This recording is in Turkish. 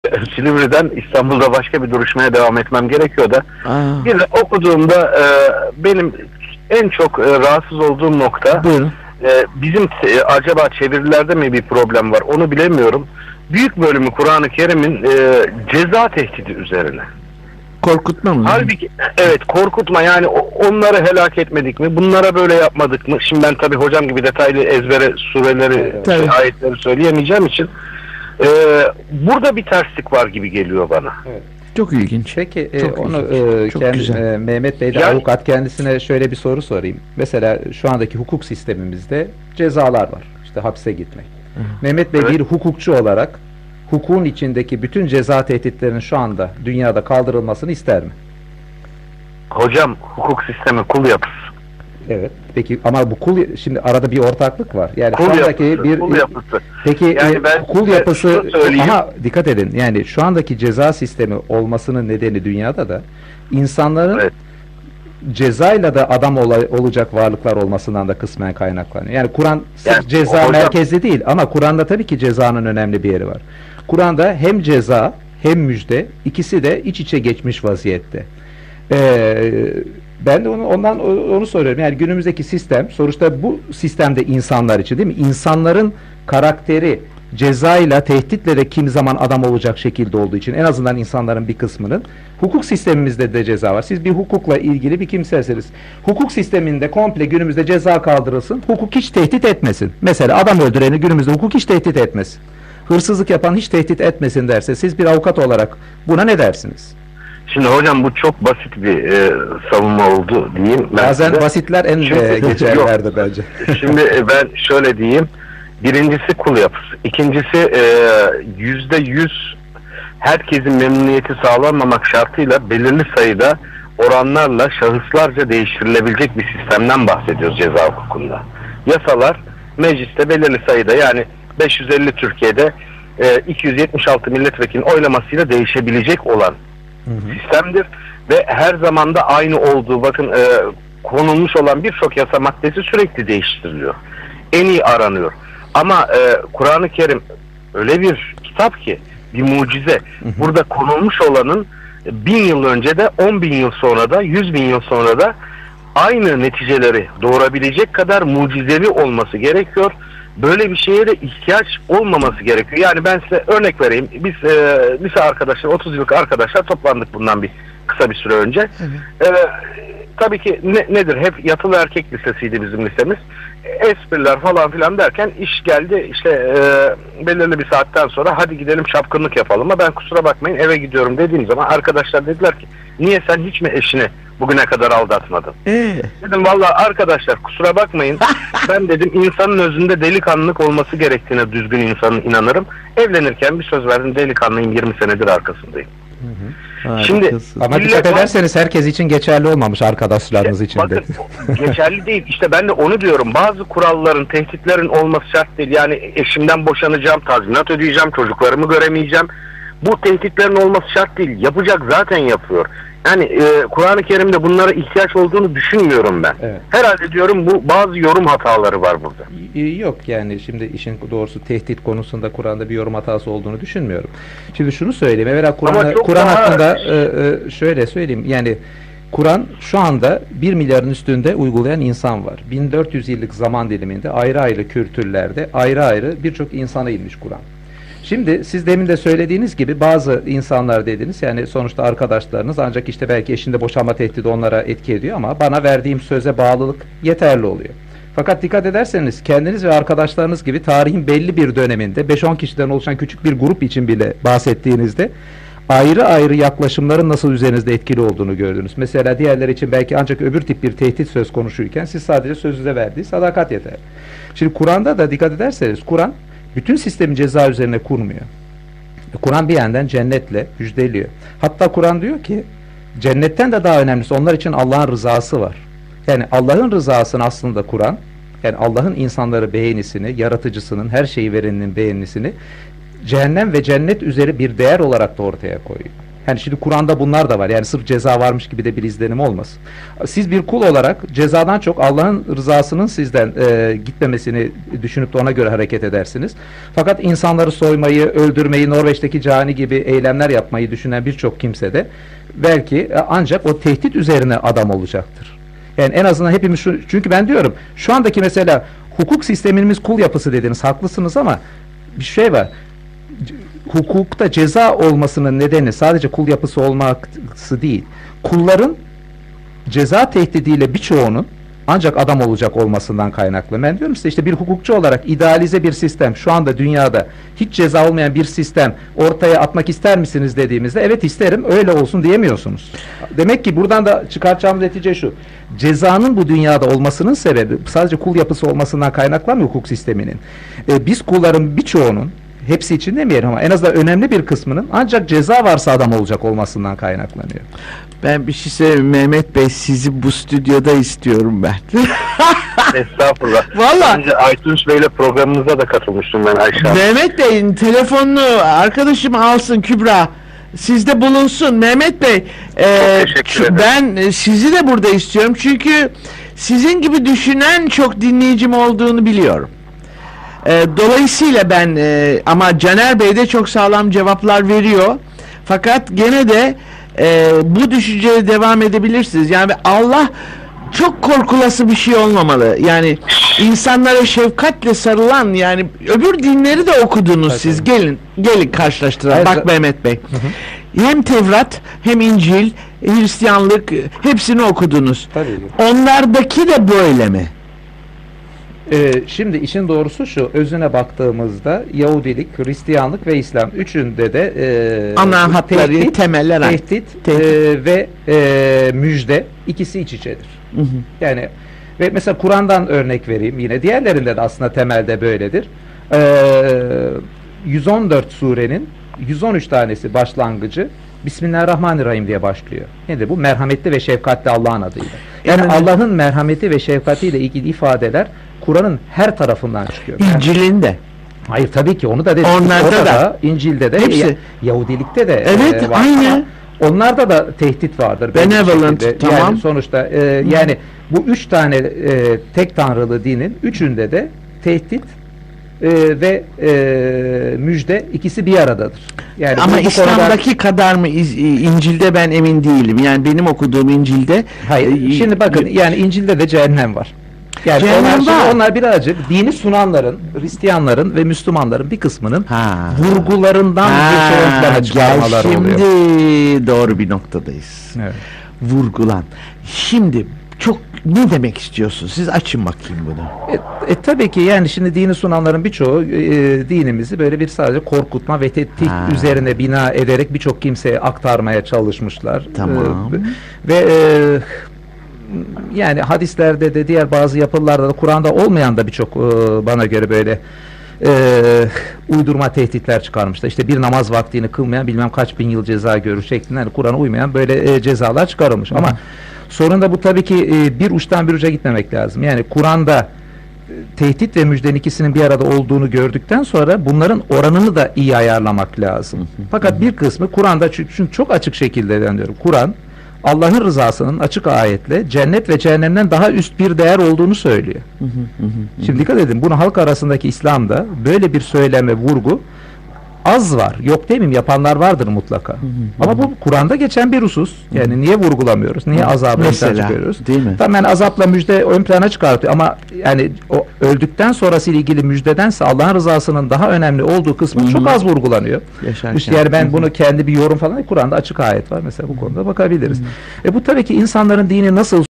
Silivri'den İstanbul'da başka bir duruşmaya devam etmem gerekiyor da. Bir de okuduğumda benim en çok rahatsız olduğum nokta, bizim acaba çevirilerde mi bir problem var onu bilemiyorum. Büyük bölümü Kur'an-ı Kerim'in ceza tehdidi üzerine. Korkutma mı? Halbuki evet, korkutma, yani onları helak etmedik mi? Bunlara böyle yapmadık mı? Şimdi ben tabii hocam gibi detaylı ezbere sureleri, ayetleri söyleyemeyeceğim için burada bir terslik var gibi geliyor bana. Evet. Çok ilginç. Peki çok onu ilginç. Mehmet Bey de avukat, kendisine şöyle bir soru sorayım. Mesela şu andaki hukuk sistemimizde cezalar var. İşte hapse gitmek. Mehmet Bey bir hukukçu olarak hukukun içindeki bütün ceza tehditlerinin şu anda dünyada kaldırılmasını ister mi? Hocam, hukuk sistemi kul yapısı. Evet. Peki ama bu kul, şimdi arada bir ortaklık var. Yani kul şu andaki yapısı, bir kul yapısı. Peki Yani kul yapısı, ama dikkat edin. Yani şu andaki ceza sistemi olmasının nedeni dünyada da insanların cezayla da adam olacak varlıklar olmasından da kısmen kaynaklanıyor. Yani Kur'an sırf ceza merkezli değil ama Kur'an'da tabii ki cezanın önemli bir yeri var. Kur'an'da hem ceza hem müjde, ikisi de iç içe geçmiş vaziyette. Ben de onu soruyorum. Yani günümüzdeki sistem, sonuçta bu sistemde insanlar için, değil mi? İnsanların karakteri cezayla, tehditle de kimi zaman adam olacak şekilde olduğu için, en azından insanların bir kısmının, hukuk sistemimizde de ceza var. Siz bir hukukla ilgili bir kimsesiniz. Hukuk sisteminde komple günümüzde ceza kaldırılsın, hukuk hiç tehdit etmesin. Mesela adam öldüreni günümüzde hukuk hiç tehdit etmesin. Hırsızlık yapan hiç tehdit etmesin derse, siz bir avukat olarak buna ne dersiniz? Şimdi hocam, bu çok basit bir savunma oldu diyeyim. Bazen basitler en geçerlerdir bence. Şimdi ben şöyle diyeyim. Birincisi kul yapısı. İkincisi %100 herkesin memnuniyeti sağlanmamak şartıyla belirli sayıda oranlarla şahıslarca değiştirilebilecek bir sistemden bahsediyoruz ceza hukukunda. Yasalar mecliste belirli sayıda, yani 550 Türkiye'de 276 milletvekilinin oylamasıyla değişebilecek olan sistemdir ve her zaman da aynı olduğu, bakın konulmuş olan birçok yasa maddesi sürekli değiştiriliyor. En iyi aranıyor. Ama Kur'an-ı Kerim öyle bir kitap ki, bir mucize. Burada konulmuş olanın 1000 yıl önce de, 10.000 yıl sonra da, 100.000 yıl sonra da aynı neticeleri doğurabilecek kadar mucizevi olması gerekiyor. Böyle bir şeye de ihtiyaç olmaması gerekiyor. Yani ben size örnek vereyim. Biz lise arkadaşlar, 30 yıllık arkadaşlar toplandık bundan kısa bir süre önce. Tabii ki nedir? Hep yatılı erkek lisesiydi bizim lisemiz. Espriler falan filan derken iş geldi, işte belirli bir saatten sonra hadi gidelim çapkınlık yapalım. Ama ben kusura bakmayın eve gidiyorum dediğim zaman arkadaşlar dediler ki, niye, sen hiç mi eşini bugüne kadar aldatmadın? Dedim vallahi arkadaşlar kusura bakmayın, ben dedim insanın özünde delikanlılık olması gerektiğine düzgün insanın inanırım. Evlenirken bir söz verdim, delikanlıyım, 20 senedir arkasındayım. Şimdi ama dikkat ederseniz herkes için geçerli olmamış, arkadaşlarınız için de. Bakın, geçerli değil. İşte ben de onu diyorum. Bazı kuralların, tehditlerin olması şart değil. Yani eşimden boşanacağım, tazminat ödeyeceğim, çocuklarımı göremeyeceğim. Bu tehditlerin olması şart değil. Yapacak, zaten yapıyor. Yani Kur'an-ı Kerim'de bunlara ihtiyaç olduğunu düşünmüyorum ben. Evet. Herhalde diyorum bu bazı yorum hataları var burada. Yok, yani şimdi işin doğrusu tehdit konusunda Kur'an'da bir yorum hatası olduğunu düşünmüyorum. Şimdi şunu söyleyeyim. Evvela Kur'an hakkında şöyle söyleyeyim. Yani Kur'an şu anda 1 milyarın üstünde uygulayan insan var. 1400 yıllık zaman diliminde ayrı ayrı kültürlerde ayrı ayrı birçok insana inmiş Kur'an. Şimdi siz demin de söylediğiniz gibi bazı insanlar dediniz, yani sonuçta arkadaşlarınız, ancak işte belki eşinde boşanma tehdidi onlara etki ediyor ama bana verdiğim söze bağlılık yeterli oluyor. Fakat dikkat ederseniz kendiniz ve arkadaşlarınız gibi tarihin belli bir döneminde 5-10 kişiden oluşan küçük bir grup için bile bahsettiğinizde ayrı ayrı yaklaşımların nasıl üzerinizde etkili olduğunu gördünüz. Mesela diğerleri için belki ancak öbür tip bir tehdit söz konuşuyken siz sadece sözünüze verdiği sadakat yeter. Şimdi Kur'an'da da dikkat ederseniz Kur'an bütün sistemi ceza üzerine kurmuyor. Kur'an bir yandan cennetle müjdeliyor. Hatta Kur'an diyor ki cennetten de daha önemlisi onlar için Allah'ın rızası var. Yani Allah'ın rızasını aslında Kur'an, yani Allah'ın insanları beğenisini, yaratıcısının, her şeyi vereninin beğenisini cehennem ve cennet üzeri bir değer olarak da ortaya koyuyor. Yani şimdi Kur'an'da bunlar da var. Yani sırf ceza varmış gibi de bir izlenim olmasın. Siz bir kul olarak cezadan çok Allah'ın rızasının sizden gitmemesini düşünüp de ona göre hareket edersiniz. Fakat insanları soymayı, öldürmeyi, Norveç'teki cani gibi eylemler yapmayı düşünen birçok kimse de belki ancak o tehdit üzerine adam olacaktır. Yani en azından hepimiz çünkü ben diyorum şu andaki mesela hukuk sistemimiz kul yapısı dediniz, haklısınız ama bir şey var. Hukukta ceza olmasının nedeni sadece kul yapısı olması değil. Kulların ceza tehdidiyle birçoğunun ancak adam olacak olmasından kaynaklı. Ben diyorum size işte bir hukukçu olarak idealize bir sistem, şu anda dünyada hiç ceza olmayan bir sistem ortaya atmak ister misiniz dediğimizde evet isterim, öyle olsun diyemiyorsunuz. Demek ki buradan da çıkartacağımız netice şu: cezanın bu dünyada olmasının sebebi sadece kul yapısı olmasından kaynaklanmıyor hukuk sisteminin. Biz kulların birçoğunun, hepsi için demeyelim ama en azından önemli bir kısmının ancak ceza varsa adam olacak olmasından kaynaklanıyor. Ben bir şey söyleyeyim Mehmet Bey, sizi bu stüdyoda istiyorum ben. Estağfurullah. Vallahi. Önce Aytunç Bey'le programınıza da katılmıştım ben Ayşe. Mehmet Bey'in telefonunu arkadaşım alsın, Kübra. Sizde bulunsun Mehmet Bey. Teşekkür ederim. Ben sizi de burada istiyorum çünkü sizin gibi düşünen çok dinleyicim olduğunu biliyorum. Dolayısıyla ben ama Caner Bey de çok sağlam cevaplar veriyor. Fakat gene de bu düşünceye devam edebilirsiniz. Yani Allah çok korkulası bir şey olmamalı. Yani insanlara şefkatle sarılan, yani öbür dinleri de okudunuz tabii, siz. tabii. Gelin karşılaştıralım. Bak Mehmet Bey. Hem Tevrat hem İncil, Hristiyanlık hepsini okudunuz. Tabii. Onlardaki de böyle mi? Şimdi işin doğrusu şu, özüne baktığımızda Yahudilik, Hristiyanlık ve İslam üçünde de ana hatları, temeller, tehdit ve müjde ikisi iç içedir. Hı hı. Yani ve mesela Kur'an'dan örnek vereyim, yine diğerlerinde de aslında temelde böyledir. 114 surenin 113 tanesi başlangıcı Bismillahirrahmanirrahim diye başlıyor. Nedir bu? Merhametli ve şefkatli Allah'ın adıyla. Yani Allah'ın merhameti ve şefkatiyle ilgili ifadeler Kur'an'ın her tarafından çıkıyor. İncil'inde. Hayır tabii ki onu da dedik. Onlarda da. İncil'de de, hepsi. Yahudilikte de evet, var. aynı. Onlarda da tehdit vardır. Benevolent, tamam. Yani sonuçta yani bu üç tane tek tanrılı dinin üçünde de tehdit ve müjde ikisi bir aradadır. Yani ama İslam'daki kadar mı İncil'de ben emin değilim. Yani benim okuduğum İncil'de. Hayır. Şimdi bakın yani İncil'de de cehennem var. Yani onlar birazcık dini sunanların, Hristiyanların ve Müslümanların bir kısmının vurgularından bir şey ön plana çıkarmaları oluyor. Şimdi doğru bir noktadayız. Evet. Vurgulan. Şimdi çok ne demek istiyorsun? Siz açın bakayım bunu. Tabii ki yani şimdi dini sunanların birçoğu dinimizi böyle bir sadece korkutma ve tehdit üzerine bina ederek birçok kimseye aktarmaya çalışmışlar. Tamam. Ve yani hadislerde de diğer bazı yapılarda da Kur'an'da olmayan da birçok bana göre böyle uydurma tehditler çıkarmışlar. İşte bir namaz vaktini kılmayan bilmem kaç bin yıl ceza görür şeklinde, yani Kur'an'a uymayan böyle cezalar çıkarılmış. Ama sorun da bu tabii ki bir uçtan bir uca gitmemek lazım. Yani Kur'an'da tehdit ve müjdenin ikisinin bir arada olduğunu gördükten sonra bunların oranını da iyi ayarlamak lazım. Fakat bir kısmı Kur'an'da çünkü çok açık şekilde diyorum. Kur'an Allah'ın rızasının açık ayetle cennet ve cehennemden daha üst bir değer olduğunu söylüyor. Şimdi dikkat edin, bunu halk arasındaki İslam'da böyle bir söyleme, vurgu az var. Yok demeyeyim, yapanlar vardır mutlaka. Ama bu Kur'an'da geçen bir husus. Yani niye vurgulamıyoruz? Niye azabı ön plana çıkarıyoruz? Değil mi? Tamam, yani azapla müjde ön plana çıkartıyor ama yani o öldükten sonrası ile ilgili müjdedense Allah'ın rızasının daha önemli olduğu kısmı çok az vurgulanıyor. İşte yani ben bunu kendi bir yorum falan, Kur'an'da açık ayet var mesela, bu konuda bakabiliriz. Bu tabii ki insanların dini nasıl